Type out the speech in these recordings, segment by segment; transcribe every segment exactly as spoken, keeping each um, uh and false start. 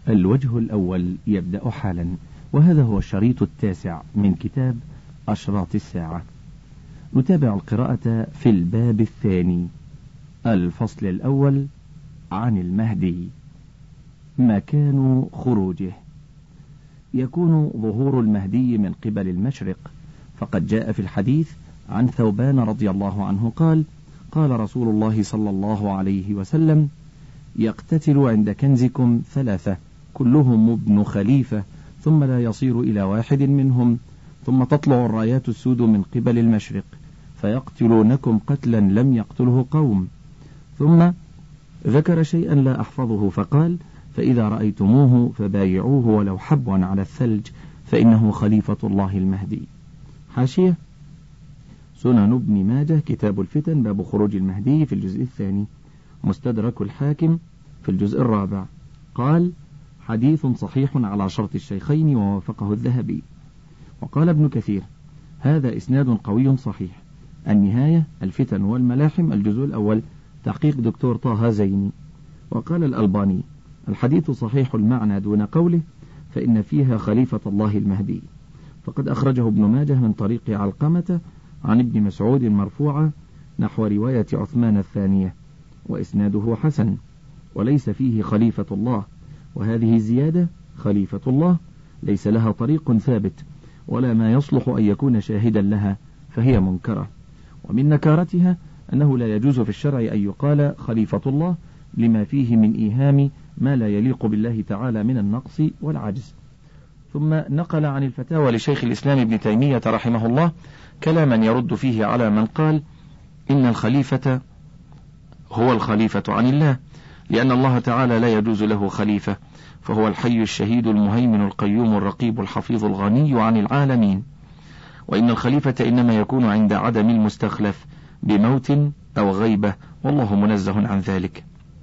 الوجه الأول يبدأ حالا، وهذا هو الشريط التاسع من كتاب أشراط الساعة. نتابع القراءة في الباب الثاني. الفصل الأول عن المهدي. مكان خروجه. يكون ظهور المهدي من قبل المشرق، فقد جاء في الحديث عن ثوبان رضي الله عنه قال: قال رسول الله صلى الله عليه وسلم: يقتتل عند كنزكم ثلاثة كلهم ابن خليفة، ثم لا يصير إلى واحد منهم، ثم تطلع الرايات السود من قبل المشرق فيقتلونكم قتلا لم يقتله قوم. ثم ذكر شيئا لا أحفظه فقال: فإذا رأيتموه فبايعوه ولو حبوا على الثلج، فإنه خليفة الله المهدي. حاشية: سنن ابن ماجه كتاب الفتن باب خروج المهدي في الجزء الثاني. مستدرك الحاكم في الجزء الرابع. قال: حديث صحيح على شرط الشيخين ووافقه الذهبي. وقال ابن كثير: هذا إسناد قوي صحيح. النهاية الفتن والملاحم الجزء الأول تحقيق دكتور طه زيني. وقال الألباني: الحديث صحيح المعنى دون قوله فإن فيها خليفة الله المهدي، فقد أخرجه ابن ماجه من طريق علقمة عن ابن مسعود مرفوعة نحو رواية عثمان الثانية، وإسناده حسن وليس فيه خليفة الله، وهذه الزيادة خليفة الله ليس لها طريق ثابت ولا ما يصلح أن يكون شاهدا لها، فهي منكرة. ومن نكارتها أنه لا يجوز في الشرع أن يقال خليفة الله لما فيه من إيهام ما لا يليق بالله تعالى من النقص والعجز. ثم نقل عن الفتاوى لشيخ الإسلام ابن تيمية رحمه الله كلاما يرد فيه على من قال إن الخليفة هو الخليفة عن الله، لأن الله تعالى لا يجوز له خليفة، فهو الحي الشهيد المهيمن القيوم الرقيب الحفيظ الغني عن العالمين، وإن الخليفة إنما يكون عند عدم المستخلف بموت أو غيبة، والله منزه عن ذلك.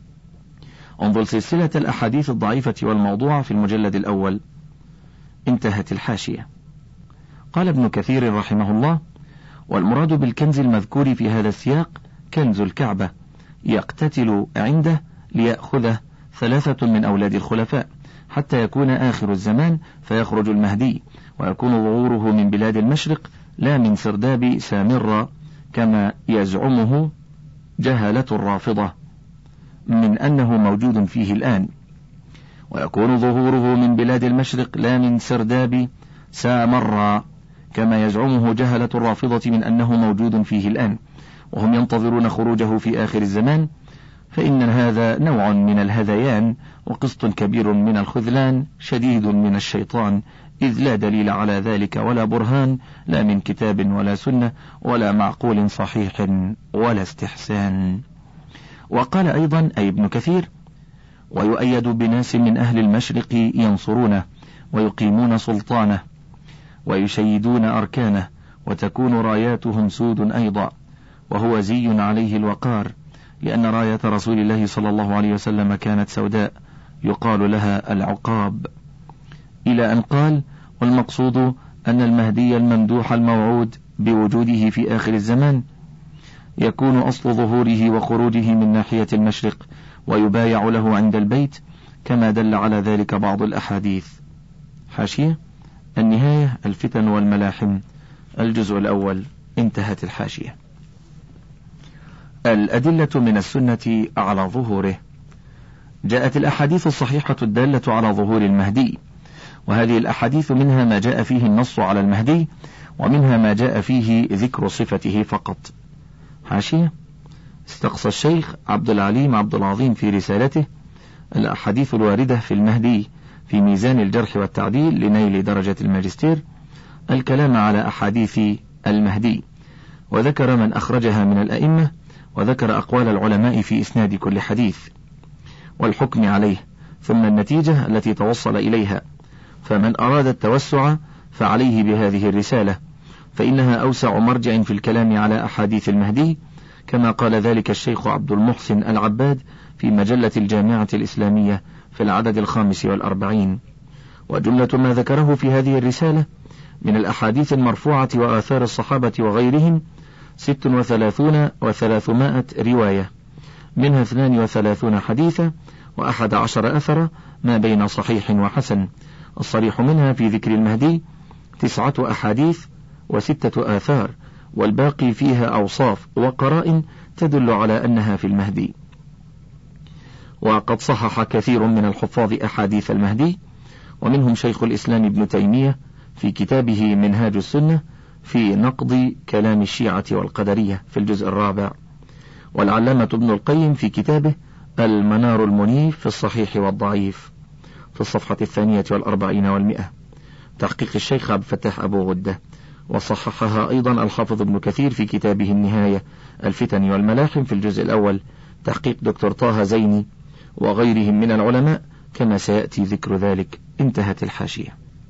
انظر سلسلة الأحاديث الضعيفة والموضوعة في المجلد الأول. انتهت الحاشية. قال ابن كثير رحمه الله: والمراد بالكنز المذكور في هذا السياق كنز الكعبة، يقتتل عنده ليأخذه ثلاثة من أولاد الخلفاء حتى يكون آخر الزمان فيخرج المهدي، ويكون ظهوره من بلاد المشرق لا من سرداب سامرة كما يزعمه جهلة الرافضة من أنه موجود فيه الآن، ويكون ظهوره من بلاد المشرق لا من سرداب سامرة كما يزعمه جهلة الرافضة من أنه موجود فيه الآن، وهم ينتظرون خروجه في آخر الزمان، فإن هذا نوع من الهذيان وقسط كبير من الخذلان شديد من الشيطان، إذ لا دليل على ذلك ولا برهان لا من كتاب ولا سنة ولا معقول صحيح ولا استحسان. وقال أيضا أي ابن كثير: ويؤيد بناس من أهل المشرق ينصرونه ويقيمون سلطانه ويشيدون أركانه، وتكون راياتهم سود أيضا، وهو زي عليه الوقار، لأن راية رسول الله صلى الله عليه وسلم كانت سوداء يقال لها العقاب، إلى أن قال: والمقصود أن المهدي الممدوح الموعود بوجوده في آخر الزمان يكون أصل ظهوره وخروجه من ناحية المشرق، ويبايع له عند البيت كما دل على ذلك بعض الأحاديث. حاشية: النهاية الفتن والملاحم الجزء الأول. انتهت الحاشية. الأدلة من السنة على ظهوره. جاءت الأحاديث الصحيحة الدالة على ظهور المهدي، وهذه الأحاديث منها ما جاء فيه النص على المهدي، ومنها ما جاء فيه ذكر صفته فقط. حاشية: استقصى الشيخ عبد العليم عبد العظيم في رسالته الأحاديث الواردة في المهدي في ميزان الجرح والتعديل لنيل درجة الماجستير الكلام على أحاديث المهدي، وذكر من أخرجها من الأئمة، وذكر أقوال العلماء في إسناد كل حديث والحكم عليه، ثم النتيجة التي توصل إليها. فمن أراد التوسع فعليه بهذه الرسالة، فإنها أوسع مرجع في الكلام على أحاديث المهدي، كما قال ذلك الشيخ عبد المحسن العباد في مجلة الجامعة الإسلامية في العدد الخامس والأربعين. وجملة ما ذكره في هذه الرسالة من الأحاديث المرفوعة وآثار الصحابة وغيرهم ست وثلاثون وثلاثمائة رواية، منها اثنان وثلاثون حديثا، وأحد عشر أثر ما بين صحيح وحسن. الصريح منها في ذكر المهدي تسعة أحاديث وستة آثار، والباقي فيها أوصاف وقرائن تدل على أنها في المهدي. وقد صحح كثير من الحفاظ أحاديث المهدي، ومنهم شيخ الإسلام ابن تيمية في كتابه منهاج السنة في نقض كلام الشيعة والقدرية في الجزء الرابع، والعلامة ابن القيم في كتابه المنار المنيف في الصحيح والضعيف في الصفحة الثانية والأربعين والمئة، تحقيق الشيخ عبد الفتاح أبو غدة. وصححها أيضا الحافظ ابن كثير في كتابه النهاية الفتن والملاحم في الجزء الأول، تحقيق دكتور طه زيني وغيرهم من العلماء، كما سيأتي ذكر ذلك. انتهت الحاشية.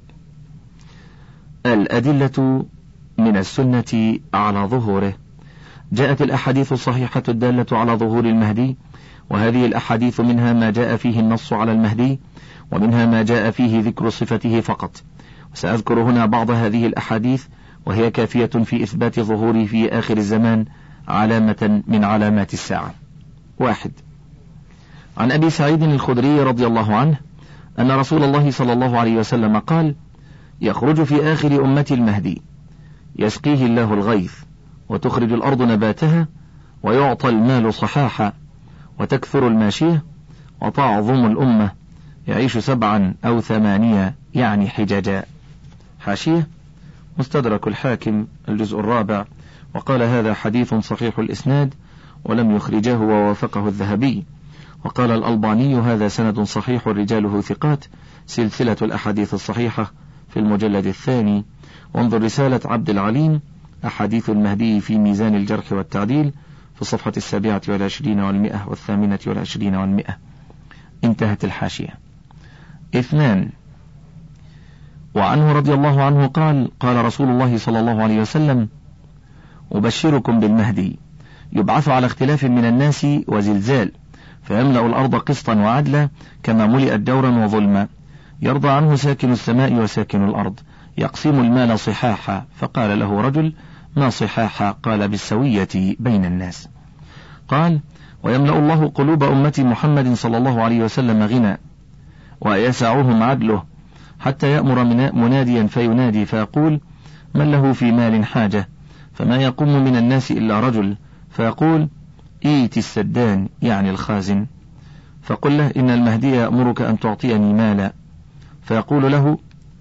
الأدلة من السنة على ظهوره. جاءت الأحاديث الصحيحة الدالة على ظهور المهدي، وهذه الأحاديث منها ما جاء فيه النص على المهدي، ومنها ما جاء فيه ذكر صفته فقط. وسأذكر هنا بعض هذه الأحاديث، وهي كافية في إثبات ظهوره في آخر الزمان علامة من علامات الساعة. واحد، عن أبي سعيد الخدري رضي الله عنه أن رسول الله صلى الله عليه وسلم قال: يخرج في آخر أمة المهدي يسقيه الله الغيث، وتخرج الأرض نباتها، ويعطى المال صحاحا، وتكثر الماشية، وتعظم الأمة، يعيش سبعا أو ثمانية يعني حجاجا. حاشية: مستدرك الحاكم الجزء الرابع، وقال هذا حديث صحيح الإسناد، ولم يخرجه ووافقه الذهبي. وقال الألباني هذا سند صحيح رجاله ثقات، سلسلة الأحاديث الصحيحة في المجلد الثاني. وانظر رسالة عبد العليم أحاديث المهدي في ميزان الجرح والتعديل في الصفحة السابعة والعشرين والمئة والثامنة والعشرين والمئة. انتهت الحاشية. اثنان، وعنه رضي الله عنه قال: قال رسول الله صلى الله عليه وسلم: أبشركم بالمهدي يبعث على اختلاف من الناس وزلزال، فيملأ الأرض قسطا وعدلا كما ملئت جورا وظلما، يرضى عنه ساكن السماء وساكن الأرض، يقسم المال صحاحا. فقال له رجل: ما صحاحا؟ قال: بالسوية بين الناس. قال: ويملأ الله قلوب أمة محمد صلى الله عليه وسلم غنى، ويسعهم عدله، حتى يأمر مناديا فينادي فيقول: من له في مال حاجة؟ فما يقوم من الناس إلا رجل، فيقول: إيت السدان يعني الخازن، فقل له: إن المهدي يأمرك أن تعطيني مالا. فيقول له: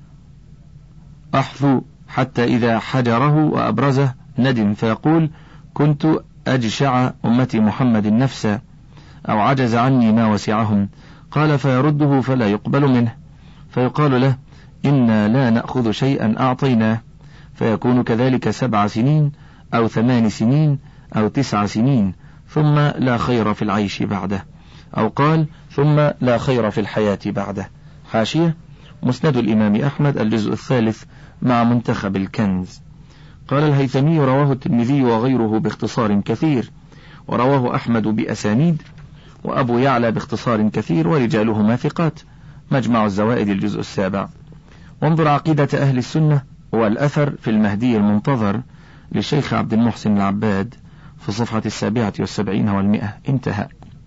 أحثو، حتى إذا حجره وأبرزه ندم، فيقول: كنت أجشع أمة محمد نفسا، أو عجز عني ما وسعهم. قال: فيرده فلا يقبل منه، فيقال له: إنا لا نأخذ شيئا أعطيناه. فيكون كذلك سبع سنين أو ثمان سنين أو تسع سنين، ثم لا خير في العيش بعده، أو قال: ثم لا خير في الحياة بعده. حاشية: مسند الإمام أحمد الجزء الثالث مع منتخب الكنز. قال الهيثمي: رواه الترمذي وغيره باختصار كثير، ورواه أحمد بأسانيد، وأبو يعلى باختصار كثير، ورجالهما ثقات. مجمع الزوائد الجزء السابع. وانظر عقيدة أهل السنة والأثر في المهدي المنتظر للشيخ عبد المحسن العباد في الصفحة السابعة والسبعين والمئة. انتهى.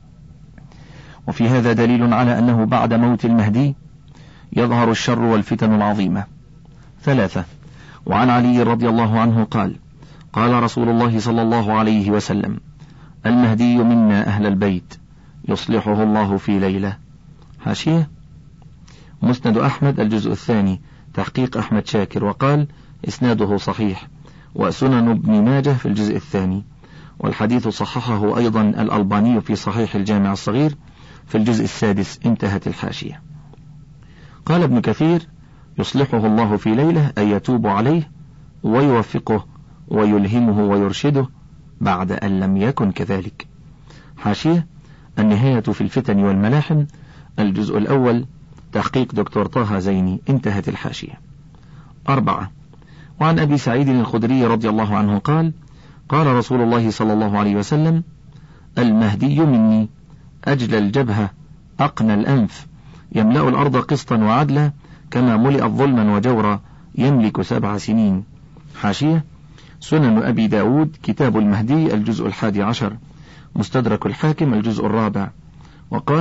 وفي هذا دليل على أنه بعد موت المهدي يظهر الشر والفتن العظيمة. ثلاثة، وعن علي رضي الله عنه قال: قال رسول الله صلى الله عليه وسلم: المهدي منا أهل البيت يصلحه الله في ليلة. حاشية: مسند أحمد الجزء الثاني، تحقيق أحمد شاكر، وقال: إسناده صحيح. وسنن ابن ماجه في الجزء الثاني، والحديث صححه أيضا الألباني في صحيح الجامع الصغير في الجزء السادس. انتهت الحاشية. قال ابن كثير: يصلحه الله في ليلة أي يتوب عليه ويوفقه ويلهمه ويرشده بعد أن لم يكن كذلك. حاشية: النهاية في الفتن والملاحم الجزء الأول، تحقيق دكتور طه زيني. انتهت الحاشية. أربعة، وعن أبي سعيد الخدري رضي الله عنه قال: قال رسول الله صلى الله عليه وسلم: المهدي مني أجل الجبهة أقنى الأنف، يملأ الأرض قسطا وعدلا كما ملئت ظلما وجورا، يملك سبع سنين. حاشية: سنن أبي داود كتاب المهدي الجزء الحادي عشر، مستدرك الحاكم الجزء الرابع. وقال: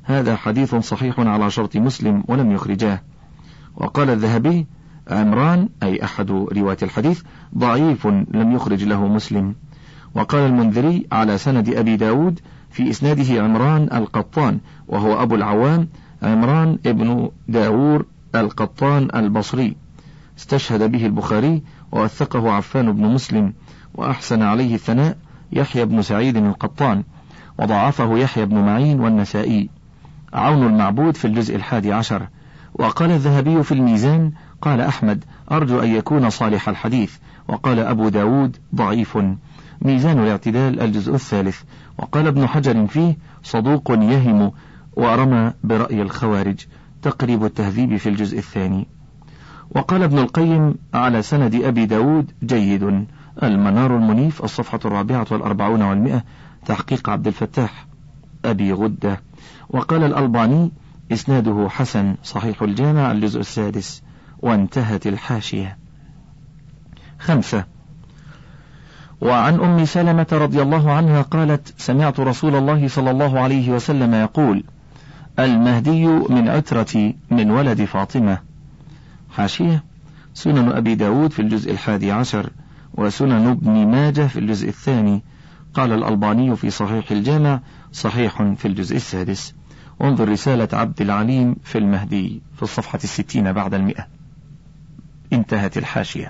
هذا حديث صحيح على شرط مسلم ولم يخرجاه. وقال الذهبي عمران أي أحد رواة الحديث ضعيف لم يخرج له مسلم. وقال المنذري على سند أبي داود في إسناده عمران القطان وهو أبو العوام عمران ابن داور القطان البصري، استشهد به البخاري ووثقه عفان بن مسلم، وأحسن عليه الثناء يحيى بن سعيد القطان، وضعفه يحيى بن معين والنسائي. عون المعبود في الجزء الحادي عشر. وقال الذهبي في الميزان قال أحمد أرجو أن يكون صالح الحديث، وقال أبو داود ضعيف. ميزان الاعتدال الجزء الثالث. وقال ابن حجر فيه صدوق يهم ورمى برأي الخوارج، تقريب التهذيب في الجزء الثاني. وقال ابن القيم على سند أبي داود جيد. المنار المنيف الصفحة الرابعة والأربعون والمئة، تحقيق عبد الفتاح أبي غدة. وقال الألباني إسناده حسن، صحيح الجامع الجزء السادس. وانتهت الحاشية. خمسة. وعن أم سلمة رضي الله عنها قالت سمعت رسول الله صلى الله عليه وسلم يقول المهدي من عترتي من ولد فاطمة. حاشية. سنن أبي داود في الجزء الحادي عشر، وسنن ابن ماجه في الجزء الثاني. قال الألباني في صحيح الجامع صحيح في الجزء السادس. انظر رسالة عبد العليم في المهدي في الصفحة الستين بعد المئة. انتهت الحاشية.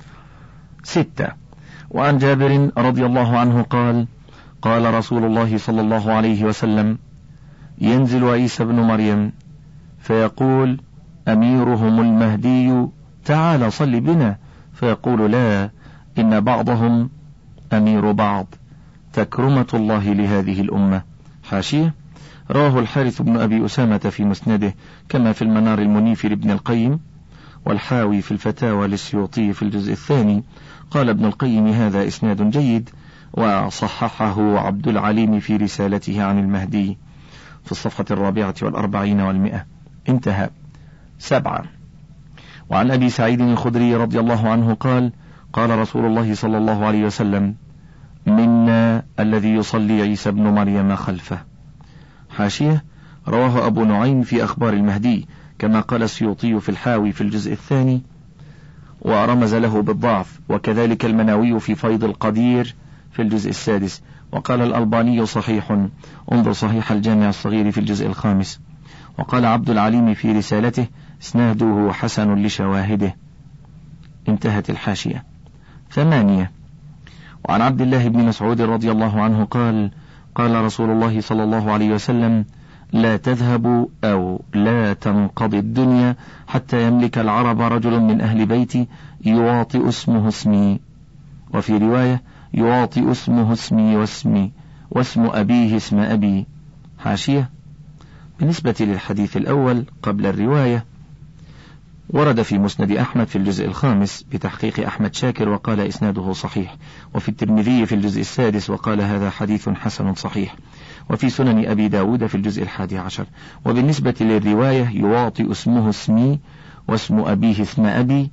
ستة. وعن جابر رضي الله عنه قال قال رسول الله صلى الله عليه وسلم ينزل عيسى بن مريم فيقول أميرهم المهدي تعال صل بنا، فيقول لا إن بعضهم أمير بعض، تكرمة الله لهذه الأمة. حاشية. رواه الحارث بن أبي أسامة في مسنده، كما في المنار المنيف لابن القيم، والحاوي في الفتاوى للسيوطي في الجزء الثاني. قال ابن القيم هذا إسناد جيد، وصححه عبد العليم في رسالته عن المهدي في الصفحة الرابعة والأربعين والمئة. انتهى. سبعة. وعن أبي سعيد الخدري رضي الله عنه قال قال رسول الله صلى الله عليه وسلم منا الذي يصلي عيسى بن مريم خلفه. حاشية. رواه أبو نعيم في أخبار المهدي، كما قال السيوطي في الحاوي في الجزء الثاني ورمز له بالضعف، وكذلك المناوي في فيض القدير في الجزء السادس. وقال الألباني صحيح، انظر صحيح الجامع الصغير في الجزء الخامس. وقال عبد العليم في رسالته اسناده حسن لشواهده. انتهت الحاشية. ثمانية. وعن عبد الله بن مسعود رضي الله عنه قال قال رسول الله صلى الله عليه وسلم لا تذهب أو لا تنقضي الدنيا حتى يملك العرب رجل من أهل بيتي يواطئ اسمه اسمي، وفي رواية يواطئ اسمه اسمي واسمي واسم أبيه اسم أبي. حاشية. بالنسبة للحديث الأول قبل الرواية ورد في مسند أحمد في الجزء الخامس بتحقيق أحمد شاكر وقال إسناده صحيح، وفي الترمذي في الجزء السادس وقال هذا حديث حسن صحيح، وفي سنن أبي داود في الجزء الحادي عشر. وبالنسبة للرواية يواطئ اسمه اسمي واسم أبيه اسم أبي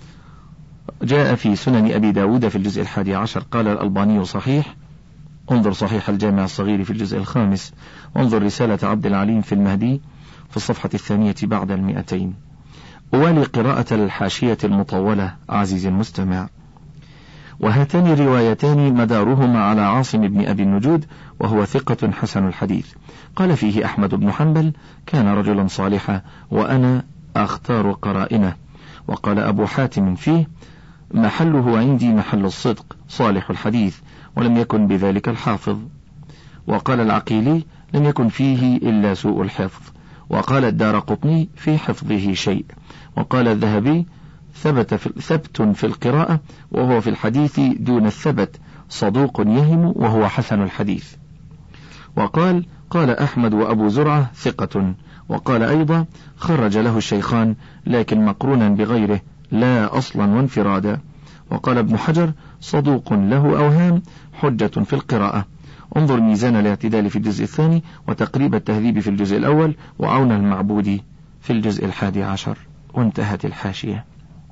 جاء في سنن أبي داود في الجزء الحادي عشر. قال الألباني صحيح، انظر صحيح الجامع الصغير في الجزء الخامس، وانظر رسالة عبد العليم في المهدي في الصفحة الثانية بعد المئتين. أولي قراءة الحاشية المطولة عزيزي المستمع. وهاتان الروايتان مدارهما على عاصم بن أبي النجود، وهو ثقة حسن الحديث. قال فيه أحمد بن حنبل كان رجلا صالحا وأنا أختار قرائنه. وقال أبو حاتم فيه محله عندي محل الصدق صالح الحديث، ولم يكن بذلك الحافظ. وقال العقيلي لم يكن فيه إلا سوء الحفظ. وقال الدارقطني في حفظه شيء. وقال الذهبي ثبت في ثبت في القراءة وهو في الحديث دون الثبت، صدوق يهم وهو حسن الحديث. وقال قال أحمد وأبو زرعة ثقة. وقال أيضا خرج له الشيخان لكن مقرونا بغيره لا أصلا وانفرادا. وقال ابن حجر صدوق له أوهام حجة في القراءة. انظر ميزان الاعتدال في الجزء الثاني، وتقريب التهذيب في الجزء الأول، وعون المعبود في الجزء الحادي عشر. وانتهت الحاشية.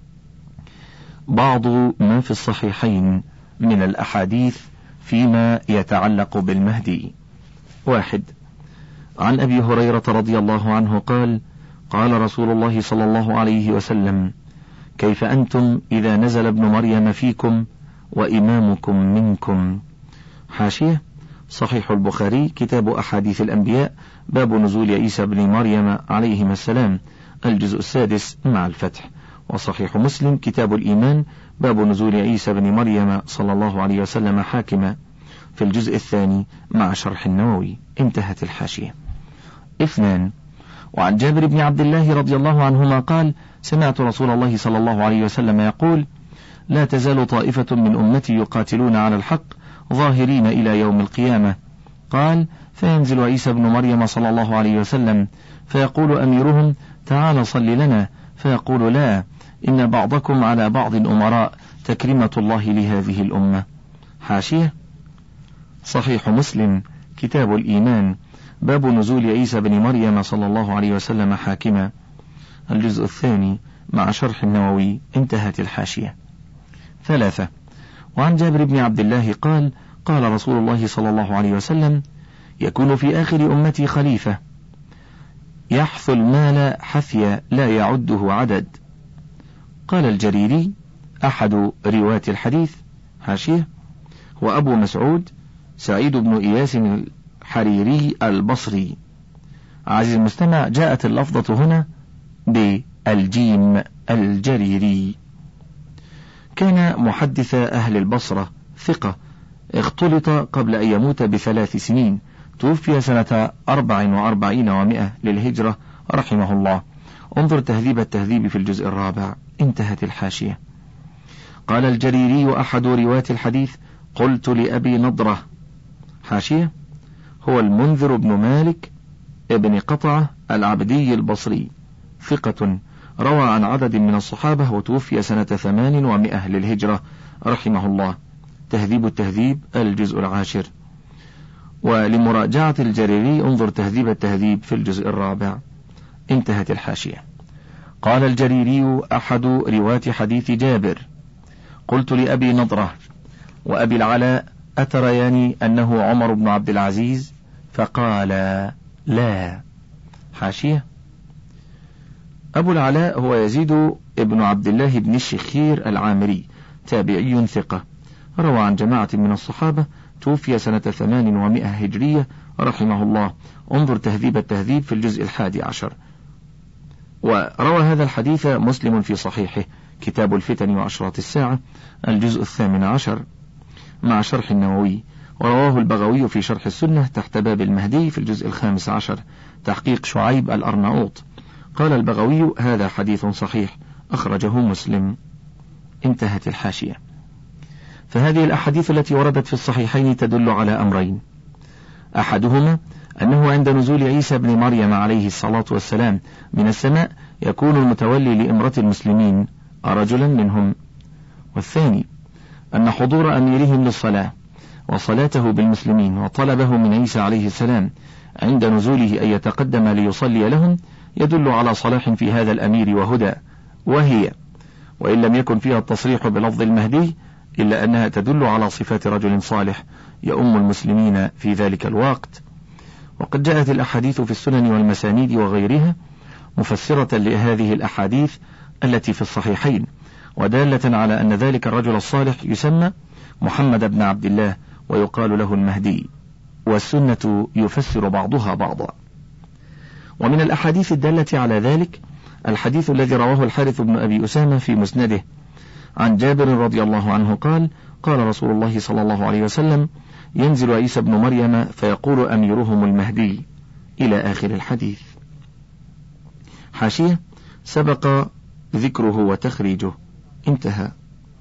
بعض ما في الصحيحين من الأحاديث فيما يتعلق بالمهدي. واحد. عن أبي هريرة رضي الله عنه قال: قال رسول الله صلى الله عليه وسلم: كيف أنتم إذا نزل ابن مريم فيكم وإمامكم منكم؟ حاشية: صحيح البخاري كتاب أحاديث الأنبياء، باب نزول عيسى بن مريم عليهما السلام، الجزء السادس مع الفتح. وصحيح مسلم كتاب الإيمان، باب نزول عيسى بن مريم صلى الله عليه وسلم حاكما، في الجزء الثاني مع شرح النووي. انتهت الحاشية. اثنان. وعن جابر بن عبد الله رضي الله عنهما قال: سمعت رسول الله صلى الله عليه وسلم يقول: لا تزال طائفة من أمتي يقاتلون على الحق ظاهرين إلى يوم القيامة. قال: فينزل عيسى بن مريم صلى الله عليه وسلم فيقول أميرهم: تعال صل لنا، فيقول: لا، إن بعضكم على بعض أمراء، تكرمة الله لهذه الأمة. حاشية: صحيح مسلم كتاب الإيمان، باب نزول عيسى بن مريم صلى الله عليه وسلم حاكما، الجزء الثاني مع شرح النووي. انتهت الحاشية. ثلاثة. وعن جابر بن عبد الله قال: قال رسول الله صلى الله عليه وسلم: يكون في آخر أمتي خليفة يحث المال حثيا لا يعده عدد. قال الجريري أحد رواة الحديث: حاشية: هو أبو مسعود سعيد بن إياس الحريري البصري. عزيز المستمع، جاءت اللفظة هنا بالجيم، الجريري. كان محدث أهل البصرة، ثقة، اختلط قبل أن يموت بثلاث سنين، توفي سنة أربع وأربعين ومائة للهجرة رحمه الله. انظر تهذيب التهذيب في الجزء الرابع. انتهت الحاشية. قال الجريري أحد رواة الحديث: قلت لأبي نضرة. حاشية: هو المنذر بن مالك ابن قطعة العبدي البصري، ثقة، روى عن عدد من الصحابة، وتوفي سنة ثمان ومائة للهجرة رحمه الله. تهذيب التهذيب الجزء العاشر. ولمراجعة الجريري انظر تهذيب التهذيب في الجزء الرابع. انتهت الحاشية. قال الجريري أحد رواة حديث جابر: قلت لأبي نضرة وأبي العلاء: أترياني أنه عمر بن عبد العزيز؟ فقال: لا. حاشية: أبو العلاء هو يزيد ابن عبد الله بن الشخير العامري، تابعي ثقة، روى عن جماعة من الصحابة، توفي سنة ثمان ومائة هجرية رحمه الله. انظر تهذيب التهذيب في الجزء الحادي عشر. وروى هذا الحديث مسلم في صحيحه، كتاب الفتن وأشراط الساعة، الجزء الثامن عشر مع شرح النووي. ورواه البغوي في شرح السنة تحت باب المهدي في الجزء الخامس عشر، تحقيق شعيب الأرناؤوط. قال البغوي: هذا حديث صحيح، أخرجه مسلم. انتهت الحاشية. فهذه الأحاديث التي وردت في الصحيحين تدل على أمرين: أحدهما أنه عند نزول عيسى بن مريم عليه الصلاة والسلام من السماء يكون المتولي لإمرة المسلمين رجلا منهم. والثاني أن حضور أميرهم للصلاة وصلاته بالمسلمين وطلبه من عيسى عليه السلام عند نزوله أن يتقدم ليصلي لهم يدل على صلاح في هذا الأمير وهدى، وهي وإن لم يكن فيها التصريح بلفظ المهدي إلا أنها تدل على صفات رجل صالح يؤم المسلمين في ذلك الوقت. وقد جاءت الأحاديث في السنن والمسانيد وغيرها مفسرة لهذه الأحاديث التي في الصحيحين، ودالة على أن ذلك الرجل الصالح يسمى محمد بن عبد الله ويقال له المهدي، والسنة يفسر بعضها بعضا. ومن الأحاديث الدالة على ذلك الحديث الذي رواه الحارث بن أبي أسامة في مسنده عن جابر رضي الله عنه قال: قال رسول الله صلى الله عليه وسلم: ينزل عيسى بن مريم فيقول أميرهم المهدي، إلى آخر الحديث. حاشية: سبق ذكره وتخريجه. انتهى.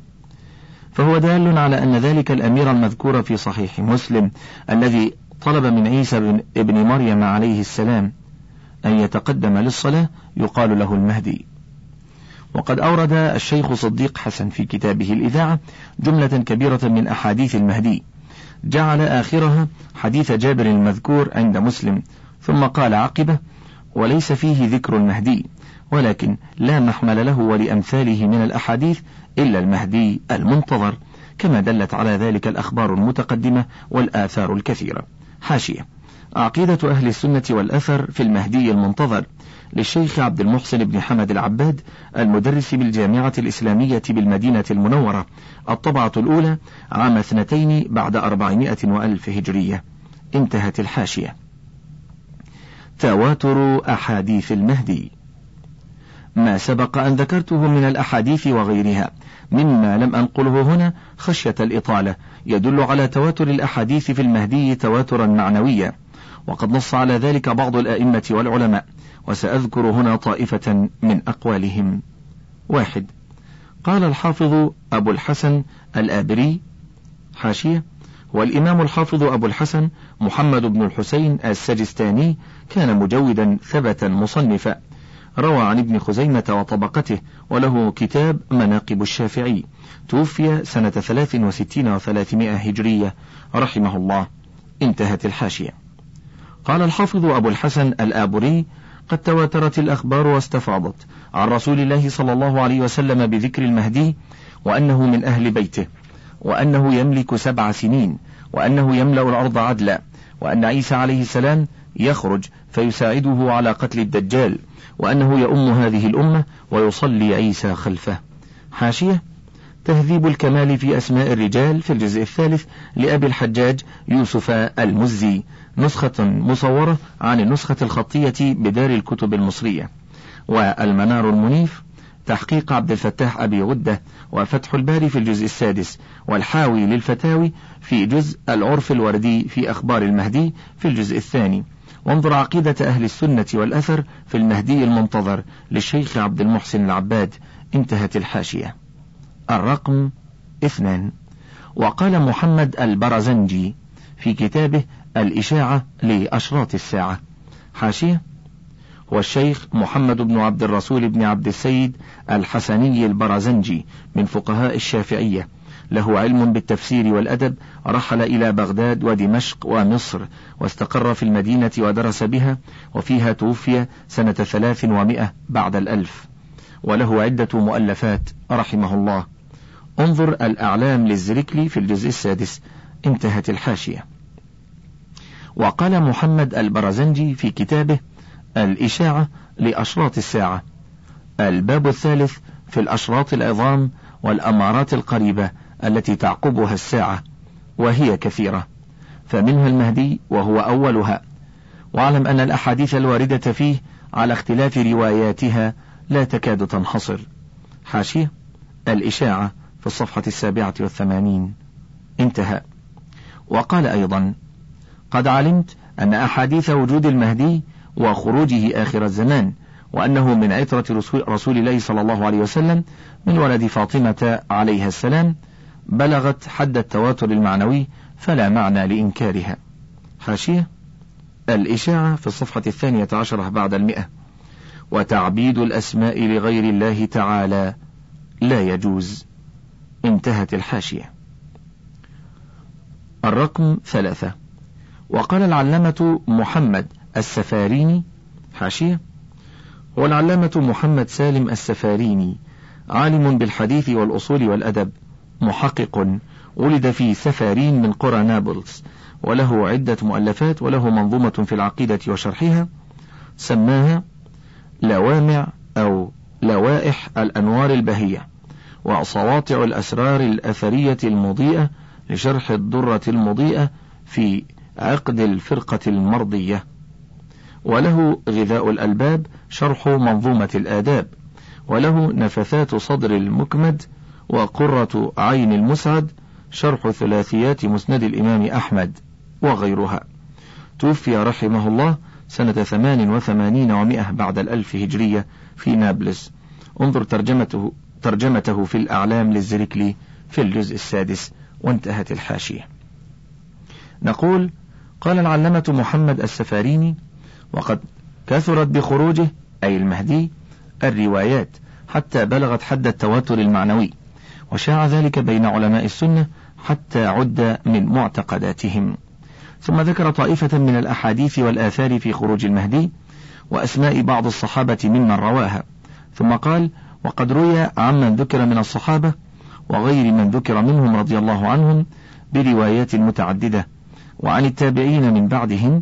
فهو دال على أن ذلك الأمير المذكور في صحيح مسلم الذي طلب من عيسى بن ابن مريم عليه السلام أن يتقدم للصلاة يقال له المهدي. وقد أورد الشيخ صديق حسن في كتابه الإذاعة جملة كبيرة من أحاديث المهدي، جعل آخرها حديث جابر المذكور عند مسلم، ثم قال عقبه: وليس فيه ذكر المهدي، ولكن لا محمل له ولأمثاله من الأحاديث إلا المهدي المنتظر، كما دلت على ذلك الأخبار المتقدمة والآثار الكثيرة. حاشية: عقيدة أهل السنة والأثر في المهدي المنتظر للشيخ عبد المحسن بن حمد العباد المدرس بالجامعة الإسلامية بالمدينة المنورة، الطبعة الأولى عام اثنتين بعد أربعمائة وألف هجرية. انتهت الحاشية. تواتر أحاديث المهدي. ما سبق أن ذكرته من الأحاديث وغيرها مما لم أنقله هنا خشية الإطالة يدل على تواتر الأحاديث في المهدي تواترا معنويا، وقد نص على ذلك بعض الأئمة والعلماء، وسأذكر هنا طائفة من أقوالهم. واحد، قال الحافظ أبو الحسن الآبري حاشية: والإمام الحافظ أبو الحسن محمد بن الحسين السجستاني كان مجودا ثبتا مصنفا، روى عن ابن خزيمة وطبقته، وله كتاب مناقب الشافعي، توفي سنة ثلاث وستين وثلاثمائة هجرية رحمه الله. انتهت الحاشية. قال الحافظ أبو الحسن الآبري: قد تواترت الأخبار واستفاضت عن رسول الله صلى الله عليه وسلم بذكر المهدي، وأنه من أهل بيته، وأنه يملك سبع سنين، وأنه يملأ الأرض عدلا، وأن عيسى عليه السلام يخرج فيساعده على قتل الدجال، وأنه يؤم هذه الأمة ويصلي عيسى خلفه. حاشية: تهذيب الكمال في أسماء الرجال في الجزء الثالث لأبي الحجاج يوسف المزي، نسخة مصورة عن النسخة الخطية بدار الكتب المصرية. والمنار المنيف تحقيق عبد الفتاح أبي غدة، وفتح الباري في الجزء السادس، والحاوي للفتاوي في جزء العرف الوردي في أخبار المهدي في الجزء الثاني. وانظر عقيدة أهل السنة والأثر في المهدي المنتظر للشيخ عبد المحسن العباد. انتهت الحاشية. الرقم اثنان. وقال محمد البرزنجي في كتابه الإشاعة لأشراط الساعة حاشية: والشيخ محمد بن عبد الرسول بن عبد السيد الحسني البرزنجي من فقهاء الشافعية، له علم بالتفسير والأدب، رحل إلى بغداد ودمشق ومصر، واستقر في المدينة ودرس بها، وفيها توفي سنة ثلاث ومائة بعد الألف، وله عدة مؤلفات رحمه الله. انظر الأعلام للزركلي في الجزء السادس. انتهت الحاشية. وقال محمد البرزنجي في كتابه الإشاعة لأشراط الساعة: الباب الثالث في الأشراط العظام والأمارات القريبة التي تعقبها الساعة، وهي كثيرة، فمنها المهدي وهو أولها. واعلم أن الأحاديث الواردة فيه على اختلاف رواياتها لا تكاد تنحصر. حاشية: الإشاعة في الصفحة السابعة والثمانين. انتهى. وقال أيضا: قد علمت أن أحاديث وجود المهدي وخروجه آخر الزمان، وأنه من عترة رسول الله صلى الله عليه وسلم من ولد فاطمة عليها السلام، بلغت حد التواتر المعنوي، فلا معنى لإنكارها. حاشية: الإشاعة في الصفحة الثانية عشرة بعد المئة. وتعبيد الأسماء لغير الله تعالى لا يجوز. انتهت الحاشية. الرقم ثلاثة. وقال العلامة محمد السفاريني حاشية: والعلامة محمد سالم السفاريني عالم بالحديث والأصول والأدب، محقق، ولد في سفارين من قرى نابلس، وله عدة مؤلفات، وله منظومة في العقيدة وشرحها سماها لوامع أو لوائح الأنوار البهية، وسواطع الأسرار الأثرية المضيئة لشرح الدرة المضيئة في عقد الفرقة المرضية، وله غذاء الألباب شرح منظومة الآداب، وله نفثات صدر المكمد وقرة عين المسعد شرح ثلاثيات مسند الإمام أحمد وغيرها. توفي رحمه الله سنة ثمان وثمانين ومائة بعد الألف هجرية في نابلس. انظر ترجمته, ترجمته في الأعلام للزركلي في الجزء السادس. وانتهت الحاشية. نقول: قال العلامة محمد السفاريني: وقد كثرت بخروجه أي المهدي الروايات حتى بلغت حد التواتر المعنوي، وشاع ذلك بين علماء السنة حتى عد من معتقداتهم. ثم ذكر طائفة من الأحاديث والآثار في خروج المهدي وأسماء بعض الصحابة ممن رواها، ثم قال: وقد روي عمن ذكر من الصحابة وغير من ذكر منهم رضي الله عنهم بروايات متعددة، وعن التابعين من بعدهم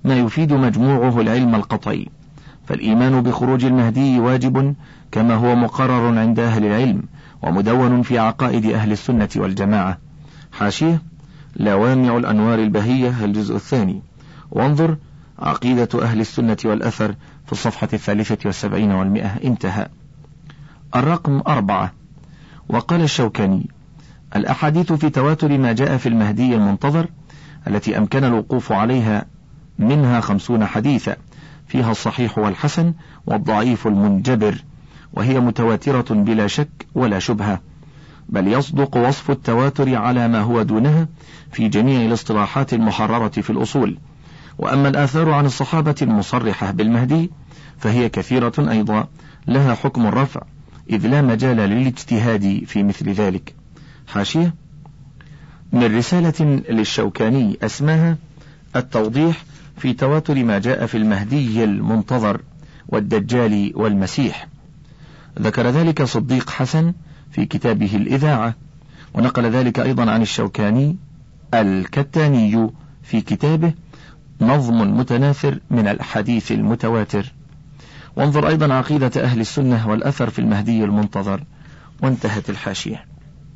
ما يفيد مجموعه العلم القطعي، فالإيمان بخروج المهدي واجب كما هو مقرر عند أهل العلم ومدون في عقائد أهل السنة والجماعة. حاشية لوامع الأنوار البهية الجزء الثاني، وانظر عقيدة أهل السنة والأثر في الصفحة الثالثة والسبعين والمئة. انتهى. الرقم أربعة. وقال الشوكاني: الأحاديث في تواتر ما جاء في المهدي المنتظر التي أمكن الوقوف عليها منها خمسون حديثا، فيها الصحيح والحسن والضعيف المنجبر، وهي متواترة بلا شك ولا شبهة، بل يصدق وصف التواتر على ما هو دونها في جميع الاصطلاحات المحررة في الأصول. وأما الآثار عن الصحابة المصرحة بالمهدي فهي كثيرة أيضا لها حكم الرفع، إذ لا مجال للاجتهاد في مثل ذلك. حاشية من رسالة للشوكاني أسماها التوضيح في تواتر ما جاء في المهدي المنتظر والدجال والمسيح. ذكر ذلك صديق حسن في كتابه الإذاعة، ونقل ذلك أيضا عن الشوكاني الكتاني في كتابه نظم متناثر من الحديث المتواتر. وانظر أيضا عقيدة أهل السنة والأثر في المهدي المنتظر. وانتهت الحاشية.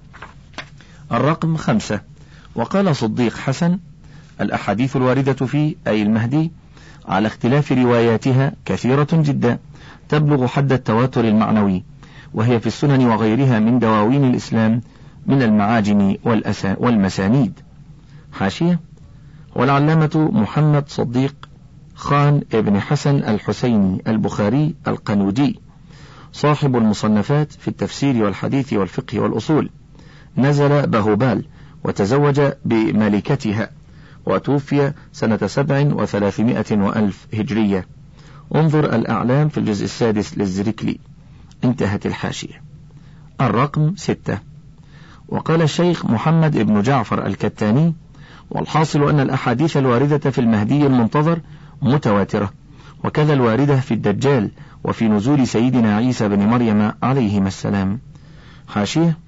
الرقم خمسة. وقال صديق حسن: الأحاديث الواردة فيه أي المهدي على اختلاف رواياتها كثيرة جدا تبلغ حد التواتر المعنوي، وهي في السنن وغيرها من دواوين الإسلام من المعاجم والمسانيد. حاشية والعلامة محمد صديق خان ابن حسن الحسيني البخاري القنوجي صاحب المصنفات في التفسير والحديث والفقه والأصول، نزل بهوبال وتزوج بملكتها، وتوفي سنة سبع وثلاثمائة وألف هجرية. انظر الأعلام في الجزء السادس للزركلي. انتهت الحاشية. الرقم ستة. وقال الشيخ محمد بن جعفر الكتاني: والحاصل أن الأحاديث الواردة في المهدي المنتظر متواترة، وكذا الواردة في الدجال وفي نزول سيدنا عيسى بن مريم عليهما السلام. حاشية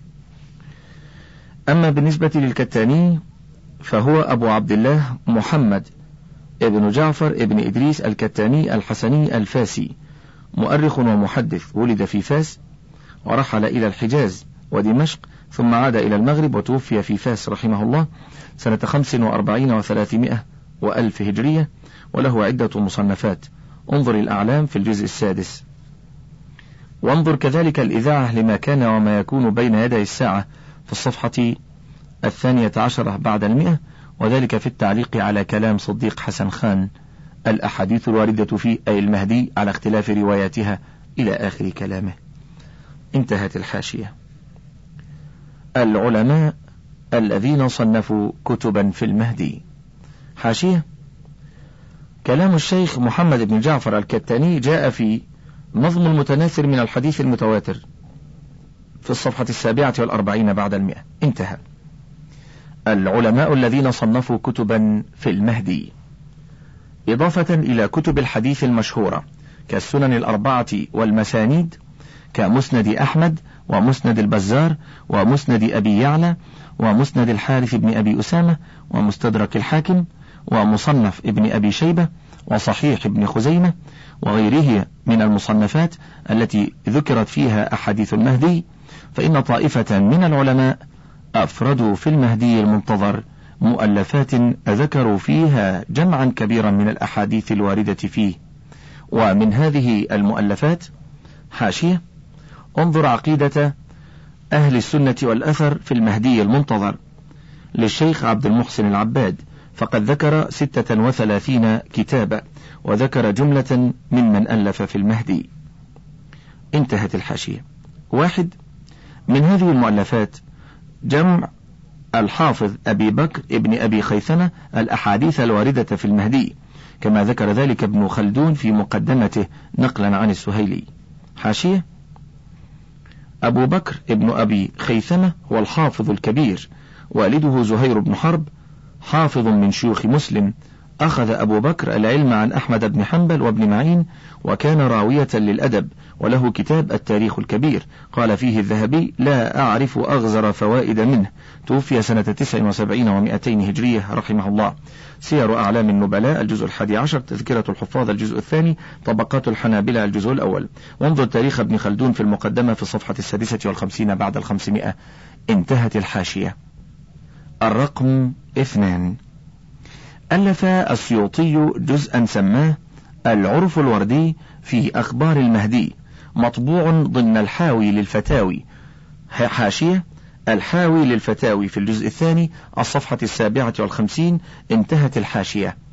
أما بالنسبة للكتاني فهو أبو عبد الله محمد ابن جعفر ابن إدريس الكتاني الحسني الفاسي، مؤرخ ومحدث، ولد في فاس ورحل إلى الحجاز ودمشق ثم عاد إلى المغرب وتوفي في فاس رحمه الله سنة خمس وأربعين وثلاثمائة وألف هجرية، وله عدة مصنفات. انظر الأعلام في الجزء السادس. وانظر كذلك الإذاعة لما كان وما يكون بين يدي الساعة في الصفحة الثانية عشرة بعد المئة، وذلك في التعليق على كلام صديق حسن خان: الأحاديث الواردة فيه أي المهدي على اختلاف رواياتها إلى آخر كلامه. انتهت الحاشية. العلماء الذين صنفوا كتبا في المهدي. حاشية كلام الشيخ محمد بن جعفر الكتاني جاء في نظم المتناثر من الحديث المتواتر في الصفحة السابعة والأربعين بعد المئة. انتهى. العلماء الذين صنفوا كتبا في المهدي، إضافة إلى كتب الحديث المشهورة كالسنن الأربعة والمسانيد كمسند أحمد ومسند البزار ومسند أبي يعلى ومسند الحارث بن أبي أسامة ومستدرك الحاكم ومصنف ابن أبي شيبة وصحيح ابن خزيمة وغيره من المصنفات التي ذكرت فيها أحاديث المهدي، فإن طائفة من العلماء أفردوا في المهدي المنتظر مؤلفات ذكروا فيها جمعا كبيرا من الأحاديث الواردة فيه. ومن هذه المؤلفات: حاشية انظر عقيدة أهل السنة والأثر في المهدي المنتظر للشيخ عبد المحسن العباد، فقد ذكر ستة وثلاثين كتابا، وذكر جملة ممن ألف في المهدي. انتهت الحاشية. واحد من هذه المؤلفات جمع الحافظ أبي بكر ابن أبي خيثمة الأحاديث الواردة في المهدي، كما ذكر ذلك ابن خلدون في مقدمته نقلا عن السهيلي. حاشية أبو بكر ابن أبي خيثمة هو الحافظ الكبير، والده زهير بن حرب حافظ من شيوخ مسلم أخذ أبو بكر العلم عن أحمد بن حنبل وابن معين، وكان راوية للأدب، وله كتاب التاريخ الكبير. قال فيه الذهبي: لا أعرف أغزر فوائد منه. توفي سنة تسع وسبعين ومائتين هجرية رحمه الله. سير أعلام النبلاء الجزء الحادي عشر، تذكرة الحفاظ الجزء الثاني، طبقات الحنابلة الجزء الأول. وانظر تاريخ ابن خلدون في المقدمة في الصفحة السادسة والخمسين بعد الخمسمائة. انتهت الحاشية. الرقم اثنان. ألف السيوطي جزءا سماه العرف الوردي في أخبار المهدي، مطبوع ضمن الحاوي للفتاوي. حاشية: الحاوي للفتاوي في الجزء الثاني الصفحة السابعة والخمسين. انتهت الحاشية.